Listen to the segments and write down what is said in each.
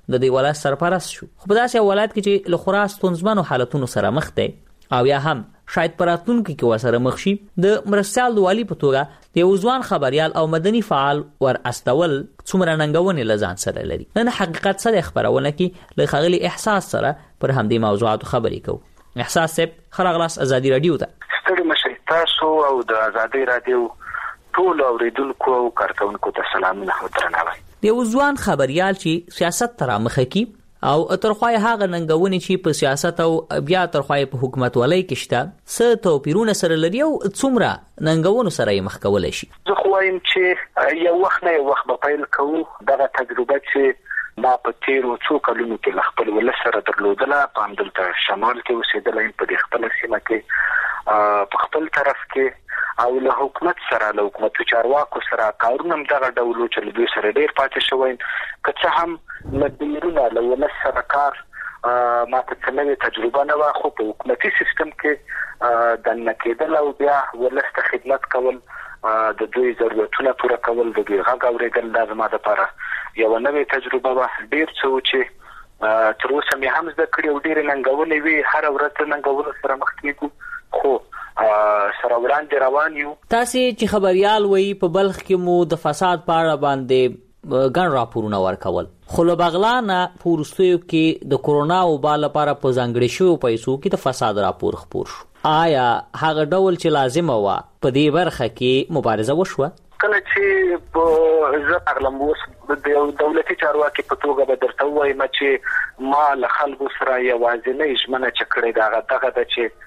د دې ولایت سرپرست شو. خو په داسې ولایت کې چې له خورا ستونزمنو حالتونو سره مخ دی او یا هم شاید په راتلونکي کې ورسره مخ شي، د مرستیال د والي په توګه د یو ځوان خبریال او مدني فعال ور استول څومره ننګونې له ځان سره لري. نن حقیقت څه د خبرونه کې له ښاغلي احساس سره پر همدې موضوعاتو خبرې کوو. احساس صاحب ښه راغلاست ازادي راډیو ته. ستړي مشئ تاسو او د ازادي راډیو ټول اوریدونکو او کارکونکو ته سلامونه او درناوی. د یو ځوان خبریال چې سیاست ته رامخه کی او ترخوای هغه ننګونې چې په سیاست او بیا ترخوای په حکومت ولای کې شته څه توپیرونه سره لري او څومره ننګونو سره یې مخ کولای شي. زه خو وایم چې یو وخت به پیل کوو دغه تجربه چې ما په تیرو څو کلونو کې له خپل ولس سره درلودله، په همدلته شمال کې اوسېدلی، په دې خپله سیمه کې په خپل طرف کې او له حکومت سره له حکومتي چارواکو سره کارونه هم دغه ډول چې له دوی سره ډېر پاتې شوی. که څه هم له بیرونه له ولس سره کار ما ته څه نوې تجربه نه وه، خو په حکومتي سیستم کې دننه کېدل او بیا ولس ته خدمت کول، د دوی ضرورتونه پوره کول، د دوی غږ اورېدل، دا زما دپاره یوه نوې تجربه وه. ډېر څه و چې تر اوسه مې هم زده کړي او ډېرې ننګونې وي. هره ورځ د ننګونو سره مخ کېږو، خو سره وړاندې روان یو. تاسې چې خبریال وئ په بلخ کې مو د فساد په اړه باندې ګڼ راپورونه ورکول، خو له بغلانه په وروستیو کې د کورونا وبا لپاره په ځانګړي شویو پیسو کې د فساد راپور خپور شو. آیا هغه ډول چې لازمه وه په دې برخه کې مبارزه وشوه؟ کله چې زه اغلم اوس د یو دولتي چارواکي په توګه به درته ووایم چې ما له خلکو سره یوازینۍ ژمنه چې کړې ده دغه ده چې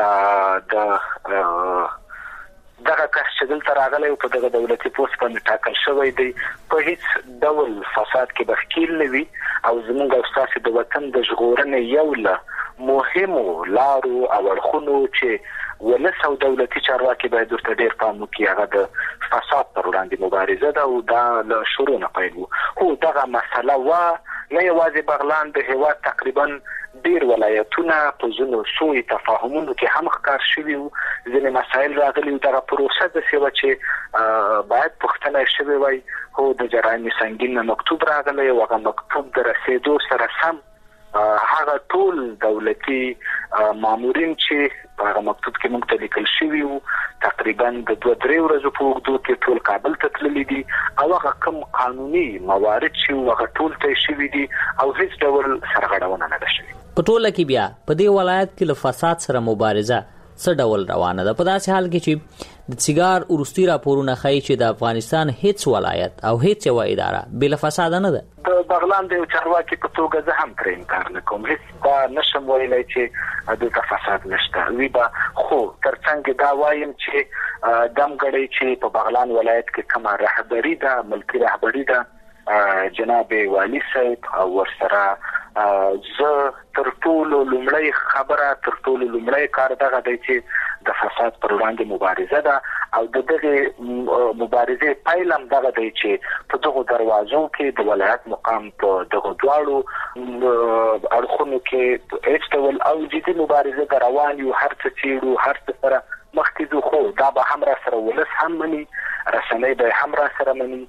دغه کس چې دلته راغلی په دغه دولتي پوست باندې ټاکل شوی دی په هیڅ ډول فساد کې به ښکیل نه وي او زموږ او ستاسې د وطن د ژغورنې یو له مهمو لارو او اړخونو چې ولس او دولتي چارواکي باید ورته ډېر پام وکړي هغه د فساد پر وړاندې مبارزه ده او دا له شروع نه پیل و. خو دغه مسله وه نه یوازې بغلان، د هېواد تقریبا ډېر ولایتونه په ځینو سوء تفاهمونو کې هم ښکار شوي وو، ځینې مسایل راغلي وو. دغه پروسه داسې وه چې باید پوښتنه یې شوې وای، خو د جرایم سنګین نه مکتوب راغلی او هغه مکتوب د رسېدو سره سم هغه ټول دولتي مامورین چې هغه مکتوب کې موږ ته لیکل شوي وو تقریبا د 2-3 ورځو په اوږدو کې ټول کابل ته تللي دي او هغه کوم قانوني موارد چې هغه ټول ته شوي دي او هیڅ ډول سرغړونه نه ده شوې. په ټوله کې بیا په دې ولایت کې له فساد سره مبارزه څه ډول روانه ده؟ په داسې حال کې چې د سیګار وروستي راپورونه ښایي چې د افغانستان هیڅ ولایت او هیڅ یوه اداره بې له فساده نه ده. د بغلان د یو چارواکي په توګه زه هم پرې انکار نه کوم، هیڅ دا نشم ویلی چې دلته فساد نشته وي به، خو تر څنګ دا وایم چې دمګړی چې په بغلان ولایت کې کومه رهبري ده، ملکي رهبري ده، جناب والي صاحب او ورسره زه تر ټولو لومړی خبره تر ټولو لومړی کار دغه دی چې د فساد پر وړاندې مبارزه ده او د دغې مبارزې پیل هم دغه دی چې په دغو دروازو کې د ولایت مقام په دغو دواړو اړخونو کې هیڅ ډول او جدي مبارزه ده روان یو، هر څه څېړو، هر څه سره مخکې ځو، خو دا به هم را سره ولس هم مني، رسنۍ به هم را سره مني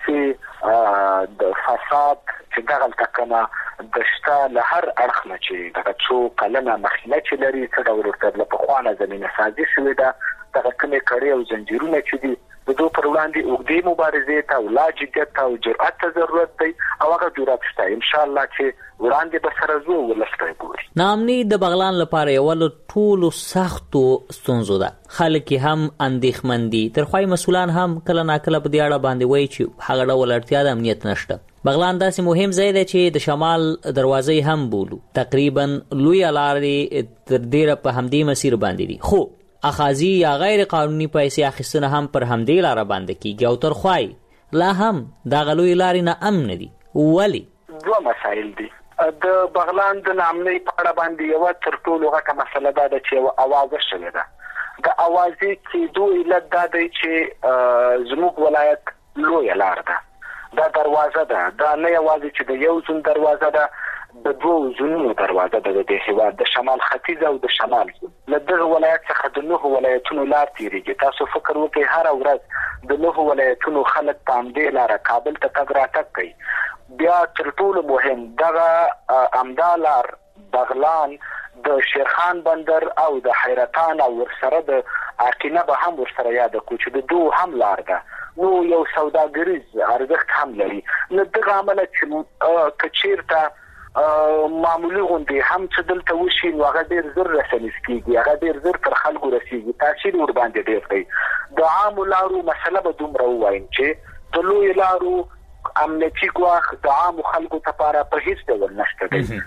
چې د فساد چې دغلته کومه د شته له هر اړخ نه چې دغه څو کلنه مخینه چې لري څه ډول ورته له پخوانه زمینه سازي شوې ده، دغه کومې کړۍ او زنجیرونه چې دي د دوی پر وړاندې اوږدې مبارزې ته او لا جدیت او جرأت ته ضرورت دی او هغه جرأت شته انشاءالله چې وړاندې به سره ځو ولس به یې ګوري. ناامني د بغلان لپاره یوه له ټولو سختو ستونزو ده. خلک یې هم اندېښمن دي، ترخوای مسؤلان هم کله ناکله په دې اړه باندې وایي چې هغه ډول اړتیا د امنیت نشته. بغلان داسې مهم ځای دی چې د شمال دروازې هم بولو، تقریبا لویه لارې تر ډېره په همدې مسیر باندې دي، خو اخاذي یا غیر قانوني پیسې اخیستنه هم پر همدې لاره باندې کیږي او ترخوای لا هم دغه لویې لارې نه امن دي. ولې؟ دوه مسایل دي. د بغلان د ناامنۍ په اړه باندې یوه تر ټولو غټه مسله دا ده چې یوه اوازه شوې ده. د اوازې کېدو علت دا دی چې زموږ ولایت لویه لار ده، دا دروازه ده، دا نه یوازې چې د یو زون دروازه ده، د 2 زونونو دروازه ده د هېواد، د شمال ختیځ او د شمال زون. له دغه ولایت څخه د 9 ولایتونو لار تېرېږي. تاسو فکر وکړئ هره ورځ د 9 ولایتونو خلک په همدې لاره کابل ته تګ راتګ کوي. بیا تر ټولو مهم دغه امدالار بغلان د شیرخان بندر او د حیرتان او ورسره د اقینه به هم ورسره یاد کو چې د دوه هم لار ده نو یو سوداګریز ارزښت هم لري. نو دغه عمل چې کچیرته معمولی غونډې هم چې دلته وشي نو هغه ډیر زر رسنیز کیږي، هغه ډیر زر تر خلکو رسیږي، تاثیر ور باندې ډیر دی. د عام لارو مسله به دومره وایم چې د لوی لارو امنیتي ګواښ د عام خلکو لپاره په هیڅ ډول نشته دی،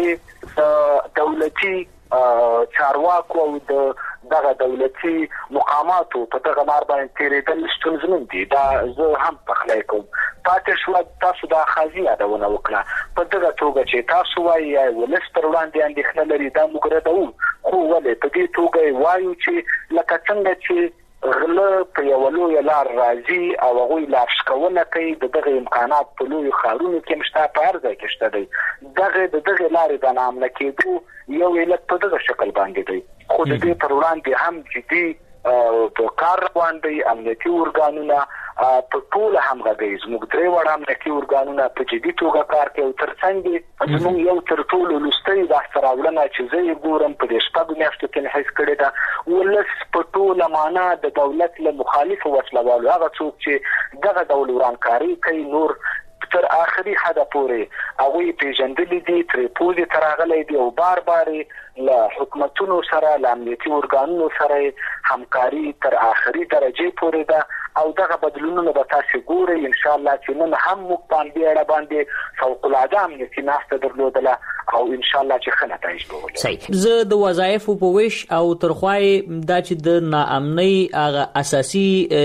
ولې دولتي چارواکو او دغه دولتي مقاماتو په دغه لار باندې تیرېدل ستونزمن دي. دا زه هم پخلی کوم. پاتې شوه تاسو د اخاذي یادونه وکړه، په دغه توګه چې تاسو وایي ولس پر وړاندې اندېښنه لري دا موږ ردوو، خو ولې په دې توګه وایو چې لکه څنګه چې غله په یو لوی لار راځي او هغه لار شکونه کوي، دغه امکانات په لوی خارونو کې مشته په ارزه کې شته دی. دغه لارې د نامنه کېدو یو علت په دغه شکل باندې دی، خو د دې پر وړاندې هم جدي په کار روان دي. امنیتي ارګانونه په ټول همغږي زموږ درې وړ امنیتي ارګانونه په جدي توګه کار کوي. ترڅنګ زموږ یو تر ټولو لوستي د احتراولنه چې زه یې ګورم په دې شپږ میاشتو کې حس کړی دا ولس په ټول معنا د دولت له مخالف وسلوالو هغه څوک چې دغه ډول ورانکاري کوي نور تر آخري حد پورې هغه پیژندلې دي، ترې پوزې تراغلې دي او بار بار له حکومتونو سره له امنیتي ارګانونو سره همکاري تر آخري درجه پورې ده او دغه بدلونونه به تاسو ګورئ ان شاء الله چې نن هم موږ باندې فوق العاده امنیتي ناسته درلودله او ان شاء الله چې ښه نتایج به ولري. صحیح. زه د وظایفو په ویش او ترخوای دا چې د ناامنۍ هغه اساسي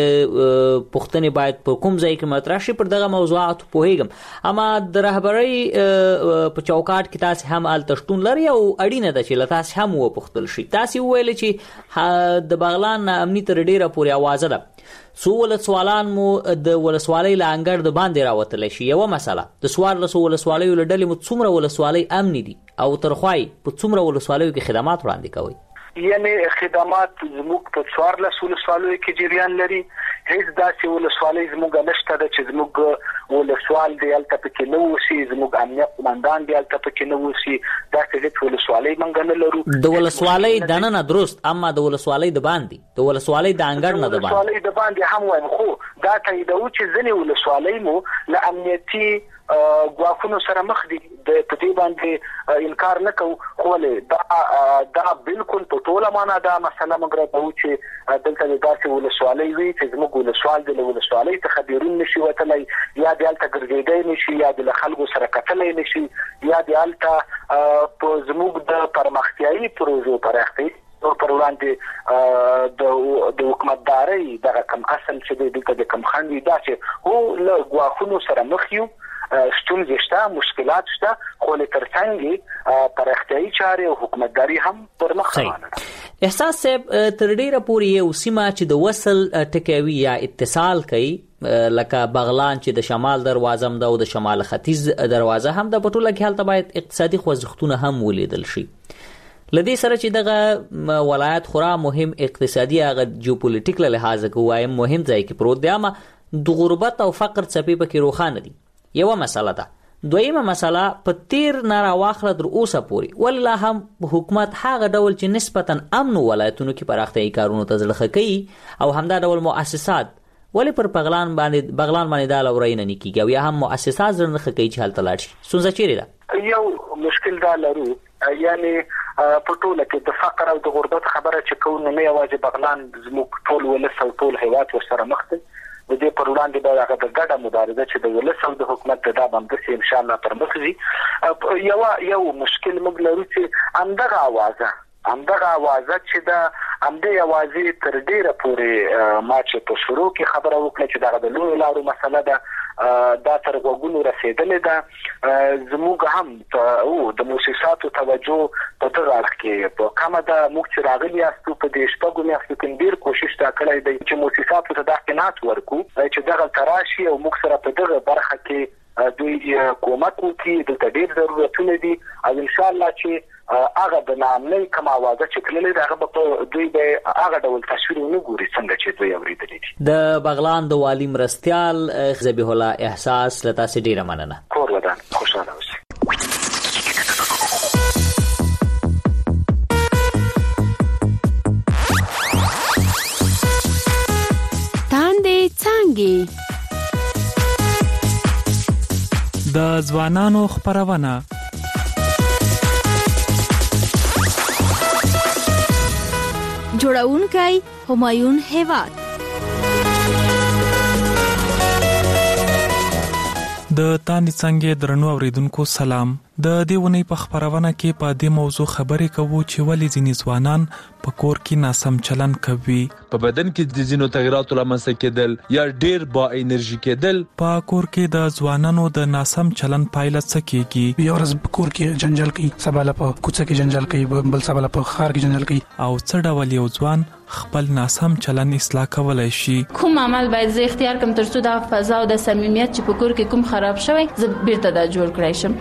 پوښتنې باید په کوم ځای کې مطرح شي پر دغه موضوعات پوهیږم، اما د رهبرۍ په چوکاټ کې تاسو هم التشتون لري او اړینه ده چې تاسو هم وپوښتل شي. تاسو ویل چې د بغلان ناامني تر ډیره پورې आवाज ده، سو ولسوالان مو د ولسوالۍ لانګړ د باندې راوتل شي. یو مسله د سوار له ولسوالۍ ولډلې مو څومره ولسوالۍ امني دي او ترخوای په څومره ولسوالیو کې خدمات وړاندې کوي؟ یعنی خدمات زموږ په څوار له ولسوالیو کې جریان لري. هیڅ داسې ولسوالۍ زموږ نشته ده چې زموږ ولسوال دی هلته پکې نه وشي، زموږ امنیت قمندان دی هلته پکې نه وشي، داسې هیڅ ولسوالۍ موږ نه لرو. د ولسوالۍ دننه درست، اما د ولسوالۍ د باندې د ولسوالۍ د انګړ نه د ولسوالۍ د باندې هم وایم، خو دا تاییدوو چې ځینې ولسوالۍ مو له امنیتي ګواښونو سره مخ دي، د په دې باندې انکار نه کوو، خو دا بالکل په ټوله معنا دا مسله موږ راته چې دلته داسې ولسوالۍ وي چې زموږ ولسوال د ولسوالۍ څخه بیرون نشي وتلی، یا د هلته ګرځېدی نشي، یا د له خلکو سره کتلی نشي، یا د هلته په زموږ د پرمختیایي پروژو پراختیا پر وړاندې د حکومتدارۍ دغه کم اصل چې دلته د کم خنډ وي دا چې هو له ګواښونو سره مخ یو، ستونزې شته، مشکلات شته، خو له ترڅنګ پراختیایي چارې او حکومتداري هم پر مخ روانه ده. احساس صاحب تر ډیره پورې یو سیمه چې د وصل ټکوي یا اتصال کوي لکه بغلان چې د شمال دروازه هم ده او د شمال ختیځ دروازه هم ده، په ټوله کې هلته باید اقتصادي خوځښتونه هم ولیدل شي. لدې سره چې دغه ولایت خورا مهم اقتصادي هغه جیوپولیټیک له لحاظه وایم مهم ځای کې پروت دی، اما د غربت او فقر څپې پکې روښانه دي. یو مسله ده. دویمه مسله په تیر ناراواخله در اوسه پورې ولله هم حکومت هغه ډول چې نسبتا امن ولایتونو کې پراختیایي کارونو ته زړه کوي او همدا ډول مؤسسات ولې پر بغلان باندې دا لورینه نه کیږي او یا هم مؤسسات زړه کوي چې هلته لاړ شي. ستونزه چیرې ده؟ یو مشکل دا لرو، یعنی په ټوله کې د فقر او د غربت خبره چې کوو نه یوازې بغلان زموږ ټول ولس او ټول هیواد ورسره مخ دی. د دې پر وړاندې به هغه د ګډه مبارزه چې د ولس او د حکومت دا باندې ان شاء الله پر مخ ځي. یو مشکل موږ لرو چې همدغه اوازه چې د همدې اوازې تر ډیره پورې ما چې په شروع کې خبره وکړه چې دغه د لویو لارو مسله ده دا تر غوږونو رسېدلې ده. زموږ هم د مؤسساتو توجه په دغه اړخ کې په کمه ده. موږ چې راغلي یاستو په دې شپږو میاشتو کې ډېر کوشش دا کړی دی چې مؤسساتو ته دا قناعت ورکړو چې دغه تراشي او موږ سره په دغه برخه کې دوی کومک کوي د ډېر ضرورتونه دي او ان شاء الله چې هغه د نامنۍ کوم आवाज چې کله هغه په دوی به هغه ډول تصویر نه ګوري څنګه چې دوی اوریدلې دي. د بغلان د والی مرستيال ذبیح الله احساس لتا سي ډیره مننه. کور ودان خوشاله اوسئ. د ځوانانو خبرونه جوړونکی همایون هیواد. د تاندې څنګه درنو اوریدونکو سلام. د دیونی په خبرونه کې په دې موضوع خبرې کوو چې ولې ځینې ځوانان په کور کې ناسم چلن کوي. په بدن کې د ځینو تغیراتو لامل کېدل یا ډیر با انرژي کېدل. په کور کې د ځوانانو د ناسم چلن پایله څه کیږي؟ یو ورځ په کور کې جنجال کوي، سبا له په کوڅه کې جنجال کوي، بل سبا له په ښار کې جنجال کوي. او څه ډول یو ځوان خپل ناسم چلن اصلاح کولای شي؟ کوم عمل باید زه اختیار کړم ترڅو د فضا او د صمیمیت چې په کور کې کوم خراب شوی زه بیرته دا جوړ کړای شم؟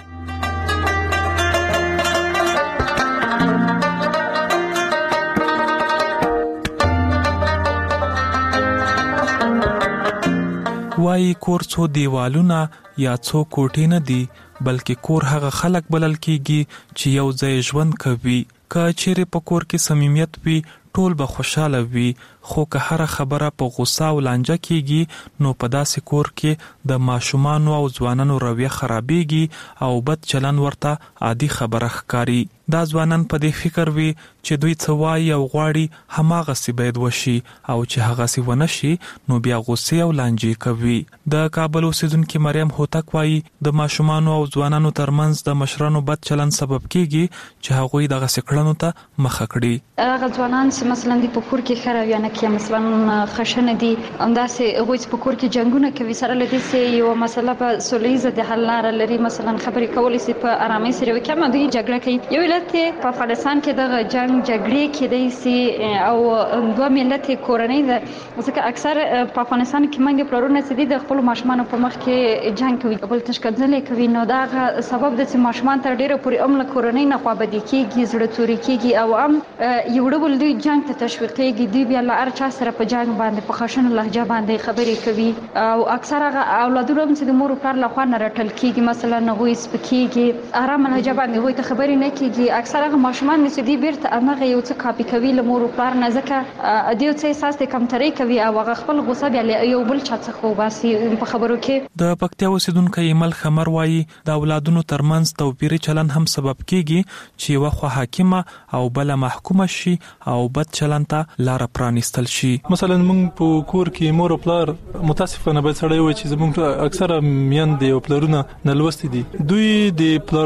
وای کور څو دیوالونه یا څو کوټې نه دي، بلکې کور هغه خلک بلل کیږي چې یو ځای ژوند کوي. که چیرې په کور کې صمیمیت وي ټول به خوشاله وي، خو که هر خبره په غوسه او لانجه کیږي نو په داسې کور کې د ماشومانو او ځوانانو رویه خرابېږي او بد چلن ورته عادي خبره ښکاري. دا ځوانان په دې فکر وي چې دوی څه وایي او غواړي هماغسې باید وشي او چې هغسې ونه شي نو بیا غوسې او لانجې کوي. د کابل اوسیدونکي مریم هوتک وایي د ماشومانو او ځوانانو ترمنځ د مشرانو بد چلن سبب کیږي چې هغوی دغسې کړنو ته مخه کړي. هغه ځوانان چې مثلا د په کور کې خرویانه کې مثلا خشنه دي همداسې هغوی په کور کې جنگونه کوي سره له دې چې یو مسله په سولیزه د حل لاره لري، مثلا خبرې کولی شي په آرامۍ سره وکړي، اما دوی جګړه کوي. یو علت په افغانستان کې د جګړې کېدای شي او دوه ملت کورنۍ ده، ځکه اکثر په افغانستان کې منګ پلرونه چې دي د خپل ماشومان په مخ کې جنگ کوي، بل تشکځلې کوي. نو دا سبب د چې ماشومان تر ډیره پورې عمر کورنۍ نه خوابدي کیږي، زړه توري کیږي او یو ډول دوی جنگ ته تشویقېږي. دوی بیا له هر چا سره په جنگ باندې په خشنه لهجه باندې خبرې کوي او اکثر هغه اولادونه چې د مور او پلار لخوا نه رټل کیږي، مثلا هغوی سپکیږي، آرام لهجه باندې هغوی ته خبرې نه کیږي. اکثر هغه ماشومان چې دی بیرته هغه یو څه کاپي کوي له مور او پلار نه، ځکه دوی څه احساس د کمترۍ کوي او هغه خپل غوسه بیا یو بل چا څخه وباسي په خبرو کې. د پکتیا اوسیدونکي ایمل خمر وایي د اولادونو ترمنځ توپیري چلن هم سبب کیږي چې یو خو حاکمه او بل محکومه شي او بد چلن ته لار پرانیستل شي. مثلا موږ په کور کې مور او پلار متاسفانه باید سړی وي چې زموږ اکثره میندې او پلرونه نه لوستي دي، دوی د پلار